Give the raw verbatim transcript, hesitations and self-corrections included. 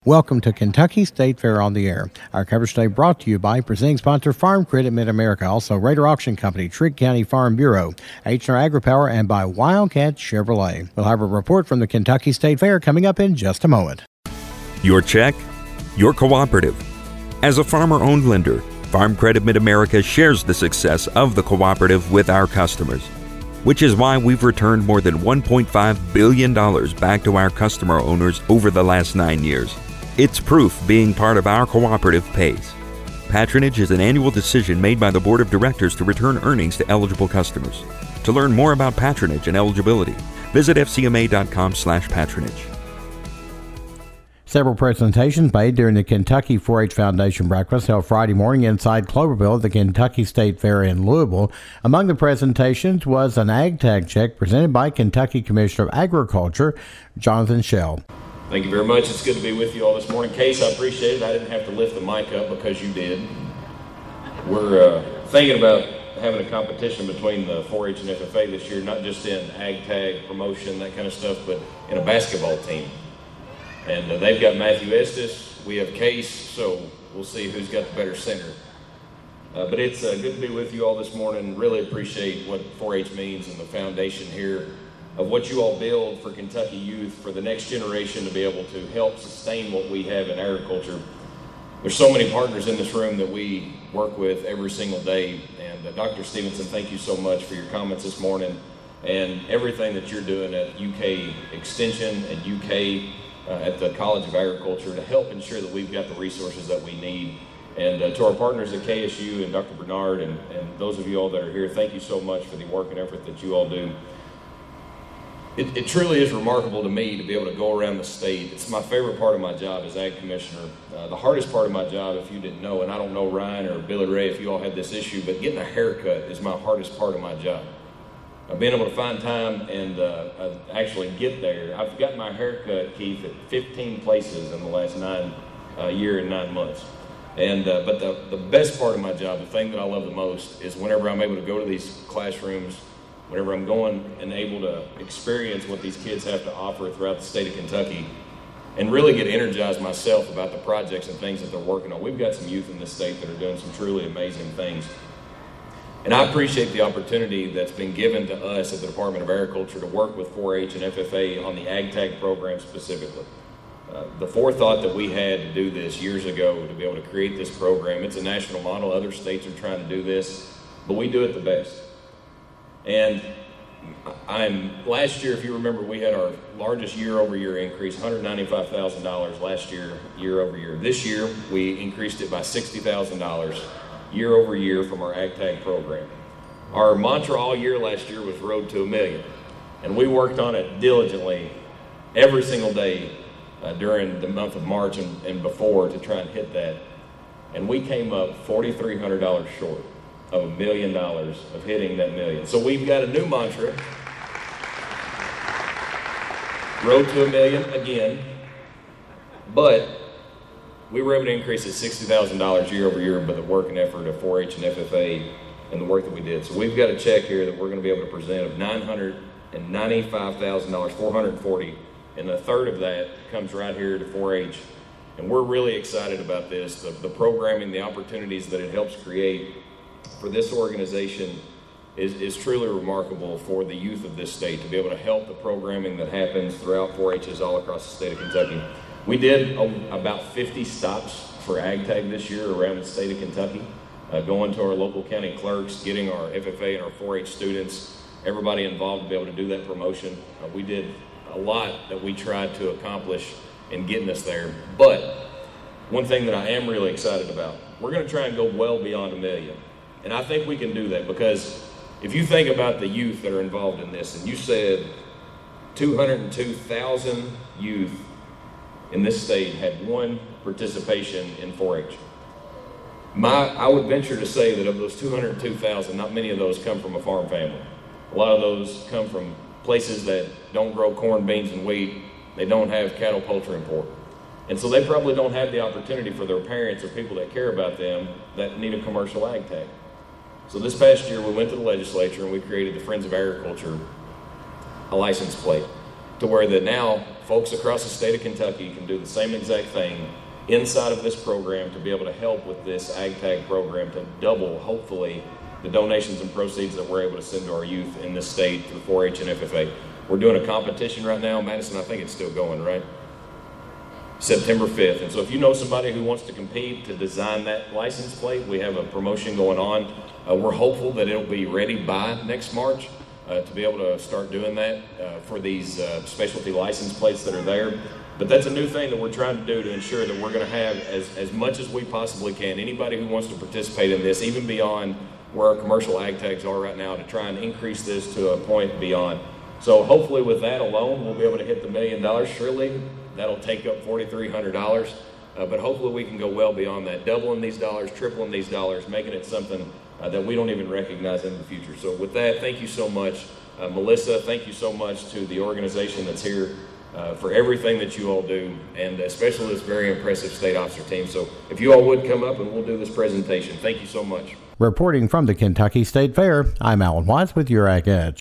Welcome to Kentucky State Fair on the Air. Our coverage today brought to you by presenting sponsor Farm Credit Mid-America, also Raider Auction Company, Trigg County Farm Bureau, H and R AgriPower, and by Wildcat Chevrolet. We'll have a report from the Kentucky State Fair coming up in just a moment. Your check, your cooperative. As a farmer-owned lender, Farm Credit Mid-America shares the success of the cooperative with our customers, which is why we've returned more than one point five billion dollars back to our customer owners over the last nine years. It's proof being part of our cooperative pays. Patronage is an annual decision made by the Board of Directors to return earnings to eligible customers. To learn more about patronage and eligibility, visit f c m a dot com slash patronage. Several presentations made during the Kentucky four H Foundation breakfast held Friday morning inside Cloverville at the Kentucky State Fair in Louisville. Among the presentations was an ag tag check presented by Kentucky Commissioner of Agriculture, Jonathan Schell. Thank you very much. It's good to be with you all this morning. Case, I appreciate it. I didn't have to lift the mic up because you did. We're uh, thinking about having a competition between the four H and F F A this year, not just in ag tag, promotion, that kind of stuff, but in a basketball team. And uh, they've got Matthew Estes, we have Case, so we'll see who's got the better center. Uh, but it's uh, good to be with you all this morning. Really appreciate what four H means and the foundation here of what you all build for Kentucky youth, for the next generation to be able to help sustain what we have in agriculture. There's so many partners in this room that we work with every single day. And uh, Doctor Stevenson, thank you so much for your comments this morning and everything that you're doing at U K Extension, at U K, uh, at the College of Agriculture to help ensure that we've got the resources that we need. And uh, to our partners at K S U and Doctor Bernard and, and those of you all that are here, thank you so much for the work and effort that you all do. It, it truly is remarkable to me to be able to go around the state. It's my favorite part of my job as Ag Commissioner. Uh, the hardest part of my job, if you didn't know, and I don't know Ryan or Billy Ray if you all had this issue, but getting a haircut is my hardest part of my job. I've been able to find time and uh, actually get there. I've gotten my haircut, Keith, at fifteen places in the last nine uh, year and nine months. And uh, but the, the best part of my job, the thing that I love the most, is whenever I'm able to go to these classrooms, whenever I'm going and able to experience what these kids have to offer throughout the state of Kentucky and really get energized myself about the projects and things that they're working on. We've got some youth in this state that are doing some truly amazing things. And I appreciate the opportunity that's been given to us at the Department of Agriculture to work with four H and F F A on the Ag Tag program specifically. Uh, the forethought that we had to do this years ago to be able to create this program, it's a national model. Other states are trying to do this, but we do it the best. And I'm last year, if you remember, we had our largest year-over-year increase, one hundred ninety-five thousand dollars last year, year-over-year. This year, we increased it by sixty thousand dollars year-over-year from our Ag Tag program. Our mantra all year last year was Road to a Million, and we worked on it diligently every single day uh, during the month of March and, and before to try and hit that. And we came up four thousand three hundred dollars short of a million dollars of hitting that million. So we've got a new mantra, Road to a Million again, but we were able to increase it sixty thousand dollars year over year by the work and effort of four H and F F A and the work that we did. So we've got a check here that we're going to be able to present of nine hundred ninety-five thousand dollars, four hundred forty dollars, and a third of that comes right here to four H. And we're really excited about this, the, the programming, the opportunities that it helps create for this organization is, is truly remarkable for the youth of this state to be able to help the programming that happens throughout four H's all across the state of Kentucky. We did a, about fifty stops for Ag Tag this year around the state of Kentucky, uh, going to our local county clerks, getting our F F A and our four H students, everybody involved to be able to do that promotion. Uh, we did a lot that we tried to accomplish in getting us there. But one thing that I am really excited about, we're going to try and go well beyond a million. And I think we can do that because if you think about the youth that are involved in this, and you said two hundred two thousand youth in this state had one participation in four H. My, I would venture to say that of those two hundred two thousand, not many of those come from a farm family. A lot of those come from places that don't grow corn, beans, and wheat. They don't have cattle, poultry, and pork. And so they probably don't have the opportunity for their parents or people that care about them that need a commercial ag tag. So this past year, we went to the legislature and we created the Friends of Agriculture, a license plate, to where that now folks across the state of Kentucky can do the same exact thing inside of this program to be able to help with this Ag Tag program to double, hopefully, the donations and proceeds that we're able to send to our youth in this state through four H and F F A. We're doing a competition right now. Madison, I think it's still going, right? September fifth. And so if you know somebody who wants to compete to design that license plate, we have a promotion going on. Uh, we're hopeful that it'll be ready by next March uh, to be able to start doing that uh, for these uh, specialty license plates that are there. But that's a new thing that we're trying to do to ensure that we're going to have as, as much as we possibly can. Anybody who wants to participate in this, even beyond where our commercial ag tags are right now, to try and increase this to a point beyond. So hopefully with that alone, we'll be able to hit the million dollars. Surely that'll take up four thousand three hundred dollars. Uh, but hopefully we can go well beyond that, doubling these dollars, tripling these dollars, making it something uh, that we don't even recognize in the future. So with that, thank you so much. Uh, Melissa, thank you so much to the organization that's here uh, for everything that you all do, and especially this very impressive state officer team. So if you all would come up and we'll do this presentation. Thank you so much. Reporting from the Kentucky State Fair, I'm Alan Watts with your Ag Edge.